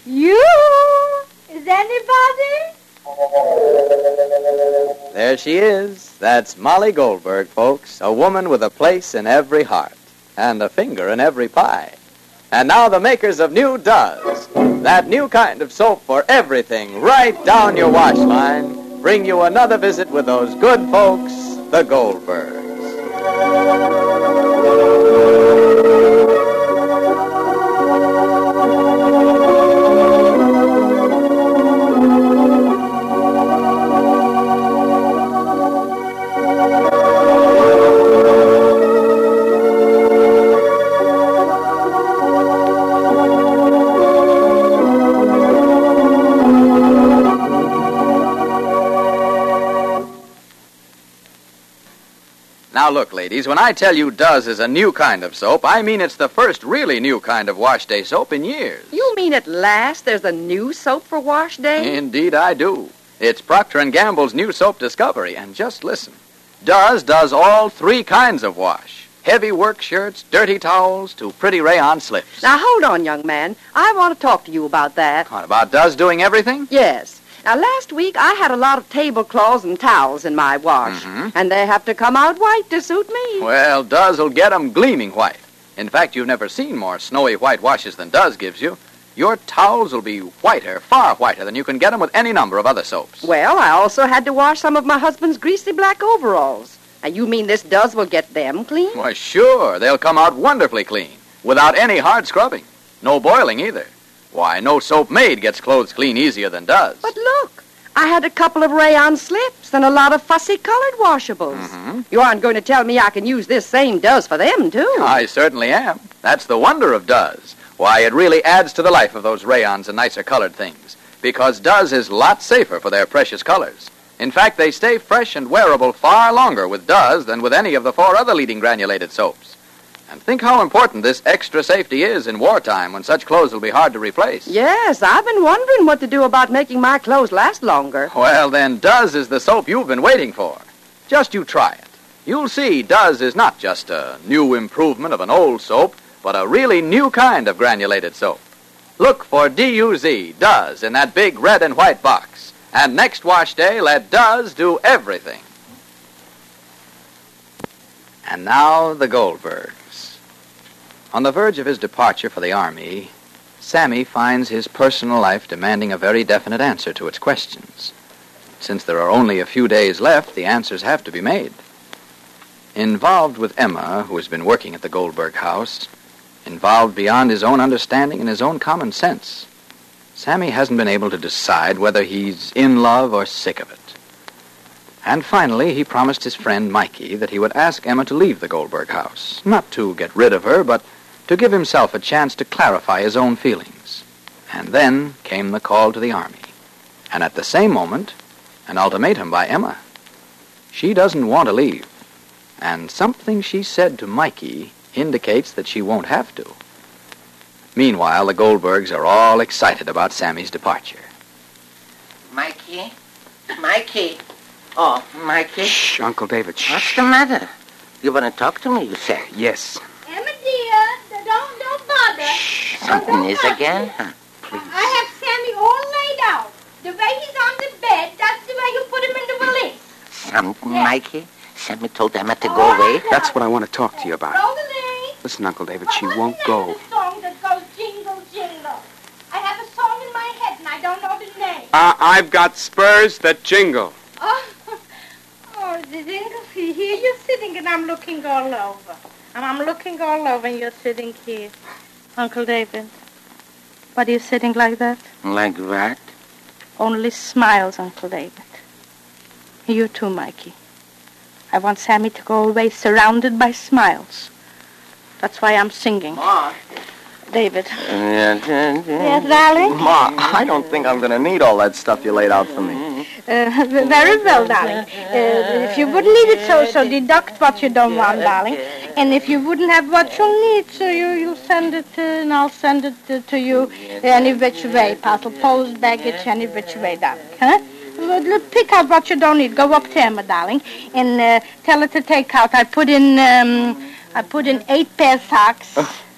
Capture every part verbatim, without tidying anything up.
You? Is anybody? There she is. That's Molly Goldberg, folks. A woman with a place in every heart and a finger in every pie. And now the makers of New Does, that new kind of soap for everything right down your wash line, bring you another visit with those good folks, the Goldbergs. Now look, ladies, when I tell you Does is a new kind of soap, I mean it's the first really new kind of wash day soap in years. You mean at last there's a new soap for wash day? Indeed I do. It's Procter and Gamble's new soap discovery, and just listen. Does does all three kinds of wash. Heavy work shirts, dirty towels, to pretty rayon slips. Now hold on, young man. I want to talk to you about that. What, about Does doing everything? Yes. Now, last week, I had a lot of tablecloths and towels in my wash, Mm-hmm. and they have to come out white to suit me. Well, Does will get 'em gleaming white. In fact, you've never seen more snowy white washes than Does gives you. Your towels will be whiter, far whiter than you can get 'em with any number of other soaps. Well, I also had to wash some of my husband's greasy black overalls. Now, you mean this Does will get them clean? Why, sure. They'll come out wonderfully clean, without any hard scrubbing. No boiling, either. Why, no soap made gets clothes clean easier than Does. But look, I had a couple of rayon slips and a lot of fussy-colored washables. Mm-hmm. You aren't going to tell me I can use this same Does for them, too? I certainly am. That's the wonder of Does. Why, it really adds to the life of those rayons and nicer colored things. Because Does is lots safer for their precious colors. In fact, they stay fresh and wearable far longer with Does than with any of the four other leading granulated soaps. And think how important this extra safety is in wartime when such clothes will be hard to replace. Yes, I've been wondering what to do about making my clothes last longer. Well, then, Does is the soap you've been waiting for. Just you try it. You'll see Does is not just a new improvement of an old soap, but a really new kind of granulated soap. Look for D U Z, Does, in that big red and white box. And next wash day, let Does do everything. And now, the Goldbergs. On the verge of his departure for the Army, Sammy finds his personal life demanding a very definite answer to its questions. Since there are only a few days left, the answers have to be made. Involved with Emma, who has been working at the Goldberg house, involved beyond his own understanding and his own common sense, Sammy hasn't been able to decide whether he's in love or sick of it. And finally, he promised his friend Mikey that he would ask Emma to leave the Goldberg house, not to get rid of her, but to give himself a chance to clarify his own feelings. And then came the call to the Army. And at the same moment, an ultimatum by Emma. She doesn't want to leave. And something she said to Mikey indicates that she won't have to. Meanwhile, the Goldbergs are all excited about Sammy's departure. Mikey? Mikey? Oh, Mikey? Shh, Uncle David, shh. What's the matter? You want to talk to me, you said? Yes. Emma, dear, don't, don't bother. Shh, Don't something is bother. again? Huh? Please. I have Sammy all laid out. The way he's on the bed, that's the way you put him in the valise. Something, Yes. Mikey? Sammy told Emma to All go right, away? now. That's what I want to talk to you about. Rosalie. Listen, Uncle David, she What- won't what's the name go. of the song that goes jingle, jingle? I have a song in my head and I don't know the name. Uh, I've got spurs that jingle. Oh, oh, the jingle. Here you're sitting and I'm looking all over. And I'm looking all over and you're sitting here. Uncle David, what are you sitting like that? Like that? Only smiles, Uncle David. You too, Mikey. I want Sammy to go away surrounded by smiles. That's why I'm singing. Ma. David. Yes, Yes, darling? Ma, I don't think I'm going to need all that stuff you laid out for me. Uh, very well, darling. Uh, if you wouldn't need it, so so deduct what you don't want, darling. And if you wouldn't have what you'll need, so you, you'll send it, uh, and I'll send it uh, to you any which way, parcel, post, baggage, any which way, darling. Huh? Well, pick out what you don't need. Go up to Emma, darling, and uh, tell her to take out. I put in, um, I put in eight pair socks.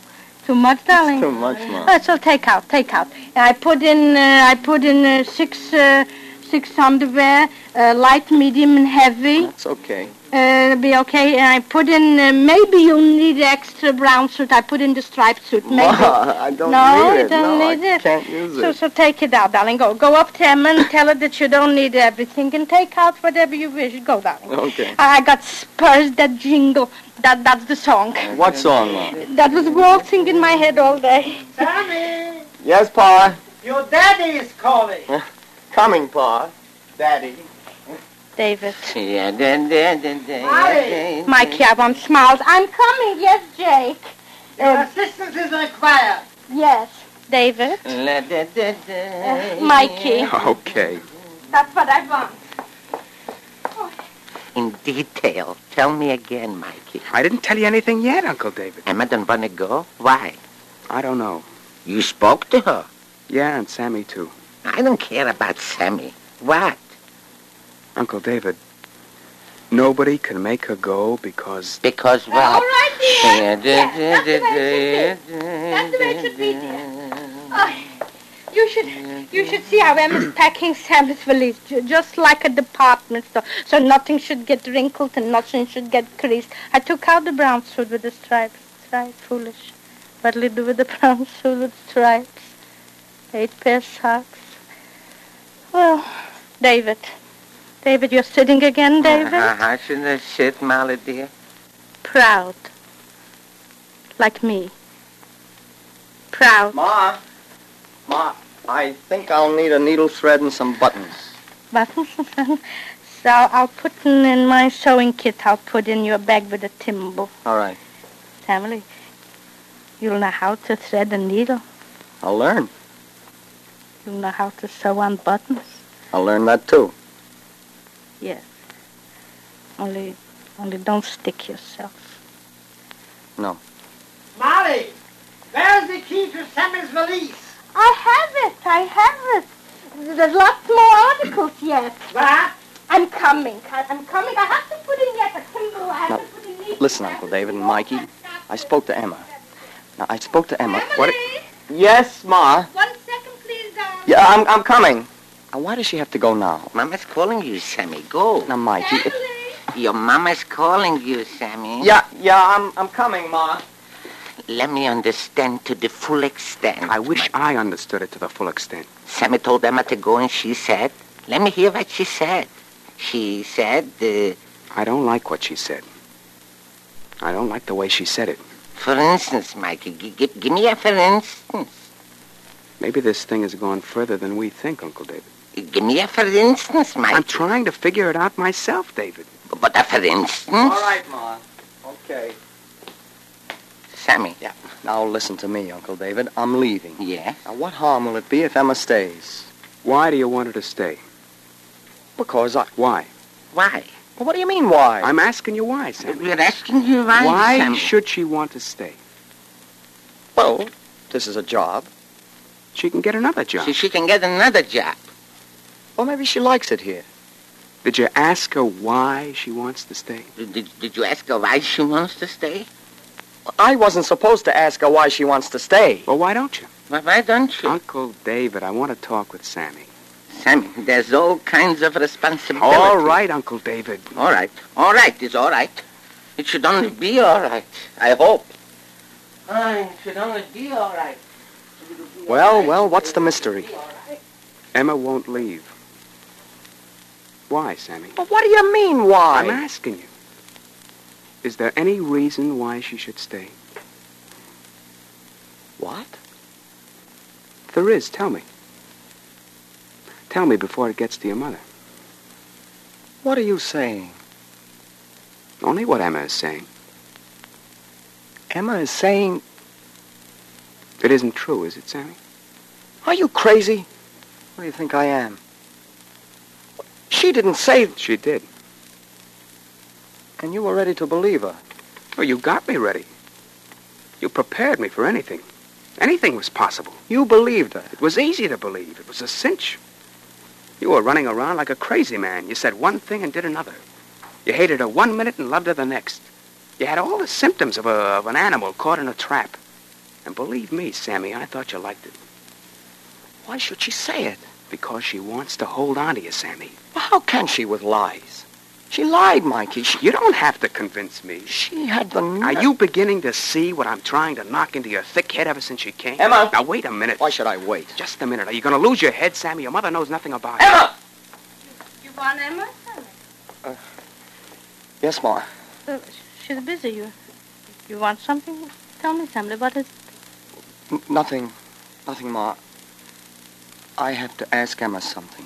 too much, darling? Too much, Ma. Oh, so take out, take out. And I put in, uh, I put in uh, six, uh, six underwear, uh, light, medium, and heavy. That's okay. Uh, be okay. And I put in, uh, maybe you'll need extra brown suit. I put in the striped suit. Maybe. Ma, I don't no, need you it. don't no, need I it. can't use So, it. so take it out, darling. Go, go up to Emma and tell her that you don't need everything, and take out whatever you wish. Go, darling. Okay. I, I got spurs that jingle. That, that's the song. What song, Ma? That was waltzing in my head all day. Sammy, Yes, Pa. your daddy is calling. Coming, Pa. Daddy. David. Yeah, then, then, then, then. Mikey, I want smiles. I'm coming. Yes, Jake. Your Uh, assistance is required. yes, David. Uh, Mikey. Okay. That's what I want. In detail, tell me again, Mikey. I didn't tell you anything yet, Uncle David. Emma don't want to go? Why? I don't know. You spoke to her. Yeah, and Sammy, too. I don't care about Sammy. What? Uncle David, nobody can make her go because... Because what? All right, dear. Yeah, Yes, that's the way it should be. That's the way it should be, dear. Oh, you should, you should see how Emma's packing Sammy's valise, ju- just like a department store, so nothing should get wrinkled and nothing should get creased. I took out the brown suit with the stripes. Right, foolish. What'll you do with the brown suit with stripes? Eight pair socks. Well, David. David, you're sitting again, David? Uh, how should I sit, Molly, dear? Proud. Like me. Proud. Ma. Ma, I think I'll need a needle thread and some buttons. Buttons. So I'll put in, in my sewing kit, I'll put in your bag with a thimble. All right. Emily, you'll know how to thread a needle. I'll learn. You'll know how to sew on buttons. I'll learn that, too. Yes. Only, only don't stick yourself. Molly, where's the key to Sammy's valise? I have it. I have it. There's lots more articles yet. What? I'm coming. I- I'm coming. I have to put in yet a thimble. I have Now, to put in needle. Listen, Uncle David and Mikey. I spoke to Emma. Now, I spoke to Emma. Emily, Yes, Ma. one second, please, darling. Yeah, I'm, I'm coming. Now, why does she have to go now? Mama's calling you, Sammy. Go. Now, Mikey. It, Emily. Your mama's calling you, Sammy. yeah, yeah, I'm, I'm coming, Ma. Let me understand to the full extent. I wish I understood it to the full extent. Sammy told Emma to go, and she said, let me hear what she said. She said, uh, I don't like what she said. I don't like the way she said it. for instance, Mikey, g- g- give me a for instance. Maybe this thing has gone further than we think, Uncle David. Give me a for instance, Mikey. I'm trying to figure it out myself, David. But a for instance. All right, Ma. Okay. Sammy. Yeah. Now, listen to me, Uncle David. I'm leaving. Yeah? Now, what harm will it be if Emma stays? Why do you want her to stay? Because I... Why? Why? Well, what do you mean, why? I'm asking you why, Sammy. We're asking you why, Why Sammy. should she want to stay? Well, this is a job. She can get another job. So she can get another job. Well, maybe she likes it here. Did you ask her why she wants to stay? Did, did you ask her why she wants to stay? I wasn't supposed to ask her why she wants to stay. Well, why don't you? Why, why don't you? Uncle David, I want to talk with Sammy. Sammy, there's all kinds of responsibility. All right, Uncle David. All right. All right, it's all right. It should only be all right, I hope. Ah, it should only be all right. Well, well, what's the mystery? Emma won't leave. Why, Sammy? But what do you mean, why? I'm asking you. Is there any reason why she should stay? What? If there is, tell me. Tell me before it gets to your mother. What are you saying? Only what Emma is saying. Emma is saying... It isn't true, is it, Sammy? Are you crazy? What do you think I am? She didn't say... She did. And you were ready to believe her. Oh, you got me ready. You prepared me for anything. Anything was possible. You believed her. It was easy to believe. It was a cinch. You were running around like a crazy man. You said one thing and did another. You hated her one minute and loved her the next. You had all the symptoms of, a, of an animal caught in a trap. And believe me, Sammy, I thought you liked it. Why should she say it? Because she wants to hold on to you, Sammy. Well, how can she with lies? She lied, Mikey. She, You don't have to convince me. she had the... Are ner- you beginning to see what I'm trying to knock into your thick head ever since you came? Emma! Now, wait a minute. Why should I wait? Just a minute. Are you going to lose your head, Sammy? Your mother knows nothing about it. Emma! You want Emma? Yes, Ma. Uh, she's busy. You, you want something? Tell me, Sammy. What is? N- nothing. Nothing, Ma. I have to ask Emma something.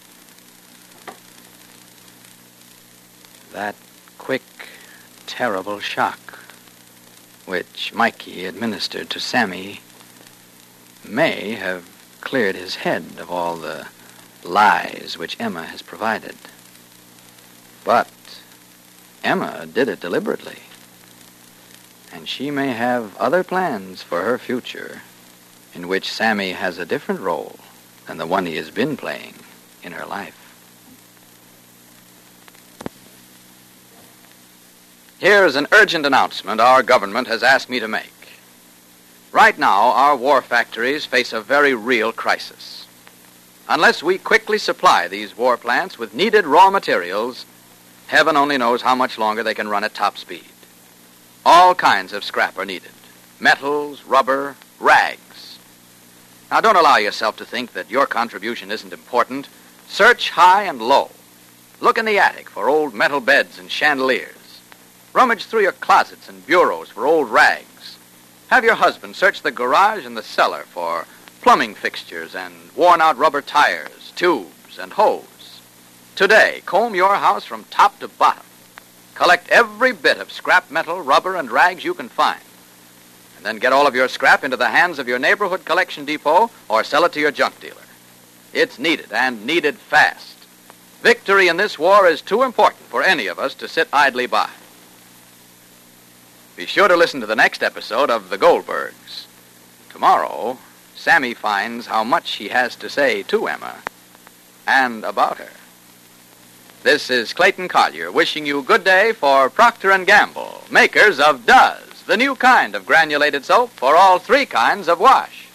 That quick, terrible shock which Mikey administered to Sammy may have cleared his head of all the lies which Emma has provided. But Emma did it deliberately, and she may have other plans for her future in which Sammy has a different role than the one he has been playing in her life. Here's an urgent announcement our government has asked me to make. Right now, our war factories face a very real crisis. Unless we quickly supply these war plants with needed raw materials, heaven only knows how much longer they can run at top speed. All kinds of scrap are needed. Metals, rubber, rags. Now, don't allow yourself to think that your contribution isn't important. Search high and low. Look in the attic for old metal beds and chandeliers. Rummage through your closets and bureaus for old rags. Have your husband search the garage and the cellar for plumbing fixtures and worn-out rubber tires, tubes, and hose. Today, comb your house from top to bottom. Collect every bit of scrap metal, rubber, and rags you can find. And then get all of your scrap into the hands of your neighborhood collection depot or sell it to your junk dealer. It's needed, and needed fast. Victory in this war is too important for any of us to sit idly by. Be sure to listen to the next episode of The Goldbergs. Tomorrow, Sammy finds how much he has to say to Emma and about her. This is Clayton Collier wishing you good day for Procter and Gamble, makers of Does, the new kind of granulated soap for all three kinds of wash.